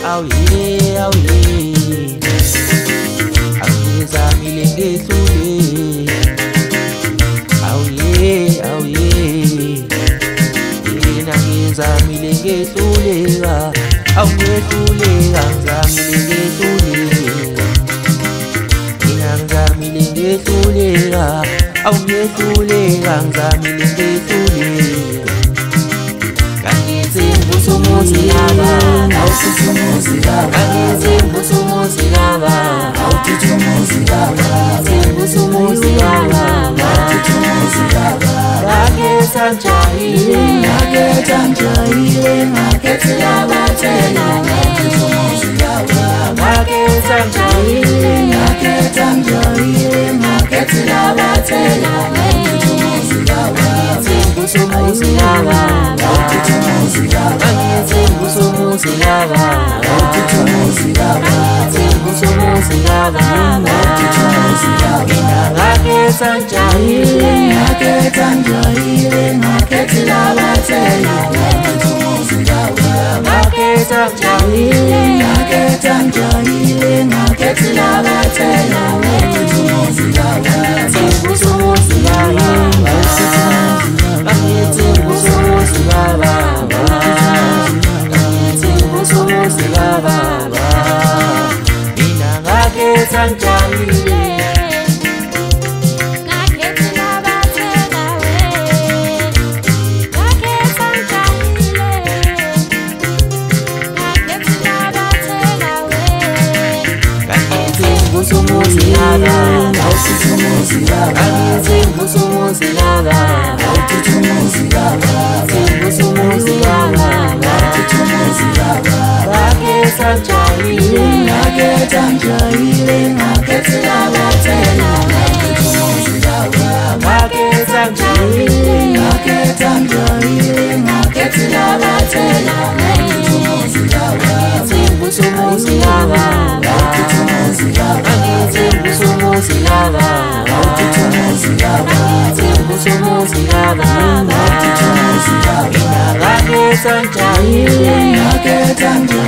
awuye angizamile ngehlule awuye yena ngizamile ngehluleka awungehluleka ngizamile ngehluleka mina ngizamile ngehluleka awungehluleka ngizamile ngehluleka kangizimbuso umuzi laba awusithi umuzi laba kangizimbuso umuzi laba awuthi umuzi laba kangizimbuso umuzi laba awuthi umuzi laba ngakhetha njayile ngakhetha labathela ngakhetha umuzi laba ngakhetha njayile ngakhetha labathela ngakhetha umuzi laba ngizimbuso umuzi laba awuthi umuzi laba ngizimbuso umuzi laba awuthi umuzi laba ngizimbuso umuzi laba awuthi umuzi laba mina ngakhetha njayile ngakhetha labathela ngakhetha umuzi laba ngakhetha njayile ngakhetha labathela ngakhetha umuzi laba ngizimbuso umuzi laba ngizimbuso umuzi laba ngizimbuso umuzi laba mina ngakhetha njayile umuzi laba awusithi umuzi laba ngizimbuso umuzi laba awuthi umuzi laba ngizimbuso umuzi laba awuthi umuzi laba ngakhetha njayile ngakhetha labathela ngakhetha umuzi laba ngakhetha njayile ngakhetha labathela ngakhetha umuzi laba ngizimbuso umuzi laba awuthi umuzi laba ngizimbuso umuzi laba awuthi umuzi laba ngizimbuso umuzi laba awuthi umuzi laba mina ngakhetha njayile ngakhetha